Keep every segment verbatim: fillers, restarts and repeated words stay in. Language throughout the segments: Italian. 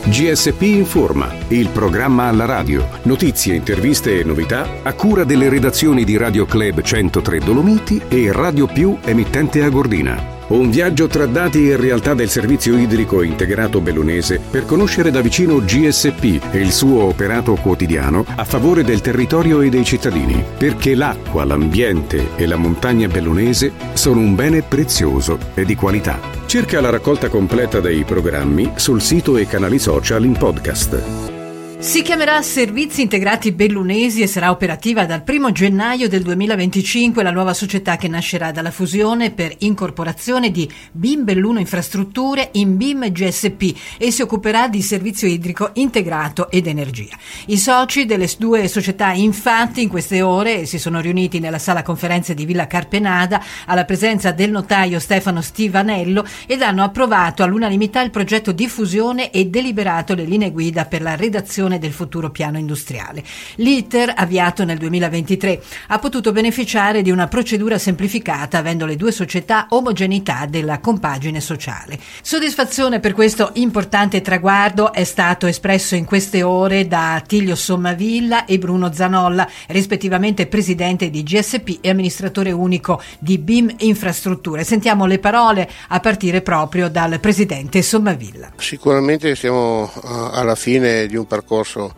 G S P Informa, il programma alla radio. Notizie, interviste e novità a cura delle redazioni di Radio Club centotré Dolomiti e Radio Più emittente a Gordina. Un viaggio tra dati e realtà del servizio idrico integrato bellunese per conoscere da vicino G S P e il suo operato quotidiano a favore del territorio e dei cittadini, perché l'acqua, l'ambiente e la montagna bellunese sono un bene prezioso e di qualità. Cerca la raccolta completa dei programmi sul sito e canali social in podcast. Si chiamerà Servizi Integrati Bellunesi e sarà operativa dal primo gennaio del duemilaventicinque la nuova società che nascerà dalla fusione per incorporazione di B I M Belluno Infrastrutture in B I M G S P e si occuperà di servizio idrico integrato ed energia. I soci delle due società infatti in queste ore si sono riuniti nella sala conferenze di Villa Carpenada alla presenza del notaio Stefano Stivanello ed hanno approvato all'unanimità il progetto di fusione e deliberato le linee guida per la redazione del futuro piano industriale. L'iter, avviato nel duemilaventitré, ha potuto beneficiare di una procedura semplificata avendo le due società omogeneità della compagine sociale. Soddisfazione per questo importante traguardo è stato espresso in queste ore da Attilio Sommavilla e Bruno Zanolla, rispettivamente presidente di G S P e amministratore unico di B I M Infrastrutture. Sentiamo le parole a partire proprio dal presidente Sommavilla. Sicuramente siamo uh, alla fine di un percorso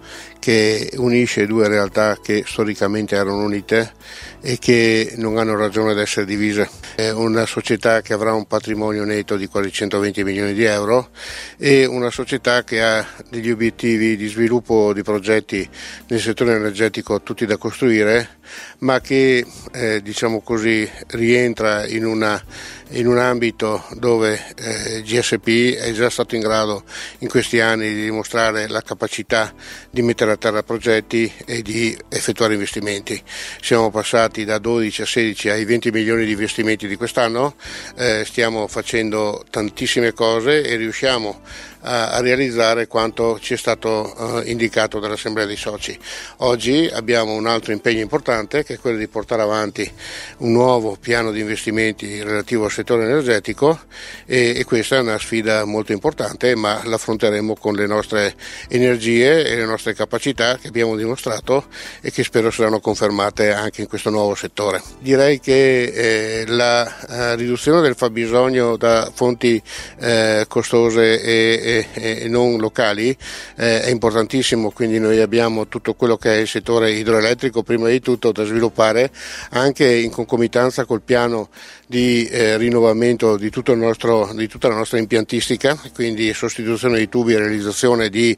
che unisce due realtà che storicamente erano unite e che non hanno ragione di essere divise. È una società che avrà un patrimonio netto di quasi centoventi milioni di euro e una società che ha degli obiettivi di sviluppo di progetti nel settore energetico tutti da costruire, ma che eh, diciamo così rientra in una in un ambito dove eh, G S P è già stato in grado in questi anni di dimostrare la capacità di mettere a terra progetti e di effettuare investimenti. Siamo passati da dodici a sedici ai venti milioni di investimenti di quest'anno, eh, stiamo facendo tantissime cose e riusciamo a, a realizzare quanto ci è stato eh, indicato dall'Assemblea dei Soci. Oggi abbiamo un altro impegno importante che è quello di portare avanti un nuovo piano di investimenti relativo al settore energetico e, e questa è una sfida molto importante, ma l'affronteremo con le nostre energie e le nostre capacità che abbiamo dimostrato e che spero saranno confermate anche in questo nuovo settore. Direi che eh, la eh, riduzione del fabbisogno da fonti eh, costose e, e, e non locali eh, è importantissimo, quindi noi abbiamo tutto quello che è il settore idroelettrico prima di tutto da sviluppare anche in concomitanza col piano di eh, rinnovamento di, tutto il nostro, di tutta la nostra impiantistica, quindi sostituzione di tubi e realizzazione di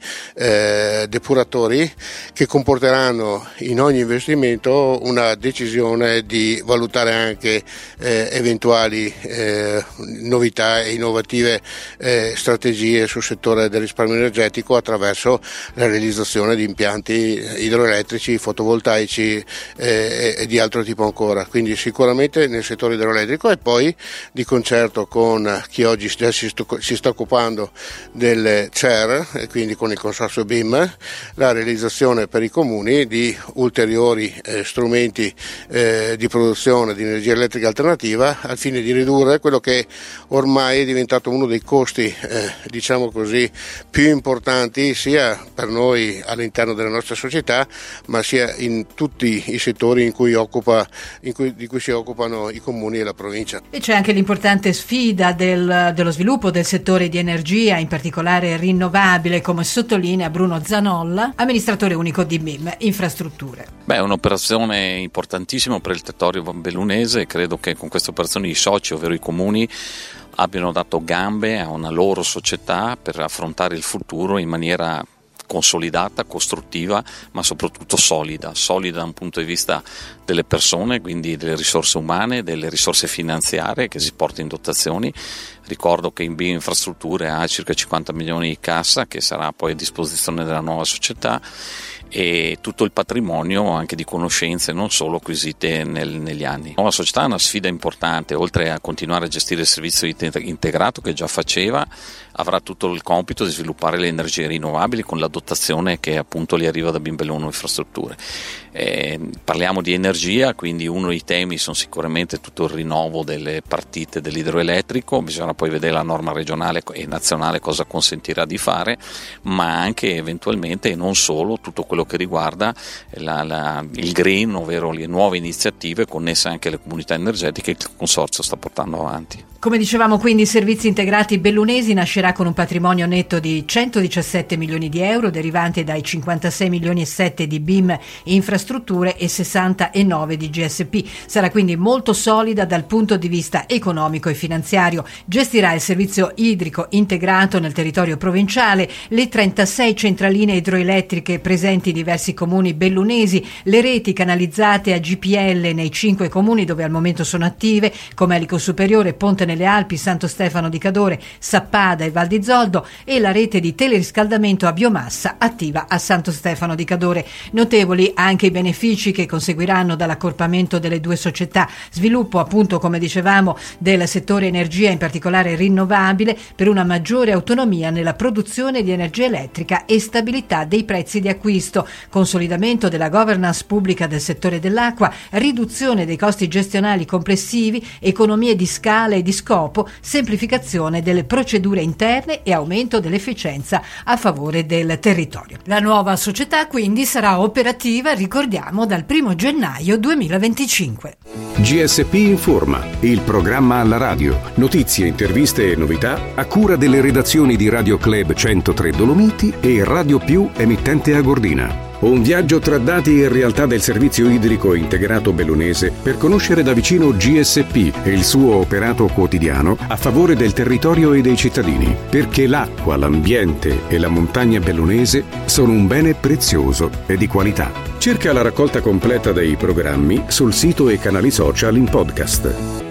eh, depuratori che comporteranno in ogni investimento una decisione di valutare anche eh, eventuali eh, novità e innovative eh, strategie sul settore del risparmio energetico attraverso la realizzazione di impianti idroelettrici, fotovoltaici eh, e di altro tipo ancora. Quindi sicuramente nel settore idroelettrico e poi di concerto con chi oggi già si, sto, si sta occupando del C E R e quindi con il consorzio B I M, la realizzazione per i comuni di ulteriori eh, strumenti eh, di produzione di energia elettrica alternativa al fine di ridurre quello che ormai è diventato uno dei costi eh, diciamo così più importanti sia per noi all'interno della nostra società ma sia in tutti i settori in cui occupa, in cui, di cui si occupano i comuni e la provincia. E c'è anche l'importante sfida del, dello sviluppo del settore di energia, in particolare rinnovabile, come sottolinea Bruno Zanolla, amministratore unico di B I M Infrastrutture. Beh, è un'operazione importantissima per il territorio bellunese e credo che con questa operazione i soci, ovvero i comuni, abbiano dato gambe a una loro società per affrontare il futuro in maniera consolidata, costruttiva, ma soprattutto solida, solida da un punto di vista delle persone, quindi delle risorse umane, delle risorse finanziarie che si porta in dotazioni. Ricordo che in B I M Infrastrutture ha circa cinquanta milioni di cassa che sarà poi a disposizione della nuova società e tutto il patrimonio anche di conoscenze non solo acquisite nel, negli anni. La nuova società è una sfida importante, oltre a continuare a gestire il servizio integrato che già faceva, avrà tutto il compito di sviluppare le energie rinnovabili con la dotazione che appunto gli arriva da Bimbelluno Infrastrutture. Eh, parliamo di energia, quindi uno dei temi sono sicuramente tutto il rinnovo delle partite dell'idroelettrico, bisogna poi vedere la norma regionale e nazionale cosa consentirà di fare, ma anche eventualmente e non solo tutto quello che riguarda la, la, il green, ovvero le nuove iniziative connesse anche alle comunità energetiche che il Consorzio sta portando avanti. Come dicevamo, quindi, Servizi Integrati Bellunesi nascerà con un patrimonio netto di centodiciassette milioni di euro derivanti dai cinquantasei milioni e sette di B I M Infrastrutture e sessantanove di G S P. Sarà quindi molto solida dal punto di vista economico e finanziario. Gestirà il servizio idrico integrato nel territorio provinciale, le trentasei centraline idroelettriche presenti in diversi comuni bellunesi, le reti canalizzate a G P L nei cinque comuni dove al momento sono attive, come Elico Superiore, Ponte nelle Alpi, Santo Stefano di Cadore, Sappada e Val di Zoldo, e la rete di teleriscaldamento a biomassa attiva a Santo Stefano di Cadore. Notevoli anche i benefici che conseguiranno dall'accorpamento delle due società: sviluppo, appunto, come dicevamo, del settore energia, in particolare rinnovabile, per una maggiore autonomia nella produzione di energia elettrica e stabilità dei prezzi di acquisto, consolidamento della governance pubblica del settore dell'acqua, riduzione dei costi gestionali complessivi, economie di scala e di scopo, semplificazione delle procedure interne e aumento dell'efficienza a favore del territorio. La nuova società quindi sarà operativa, ricordiamo, dal primo gennaio duemilaventicinque. G S P Informa, il programma alla radio, notizie, interviste e novità a cura delle redazioni di Radio Club centotré Dolomiti e Radio Più emittente Agordina. Un viaggio tra dati e realtà del servizio idrico integrato bellunese per conoscere da vicino G S P e il suo operato quotidiano a favore del territorio e dei cittadini, perché l'acqua, l'ambiente e la montagna bellunese sono un bene prezioso e di qualità. Cerca la raccolta completa dei programmi sul sito e canali social in podcast.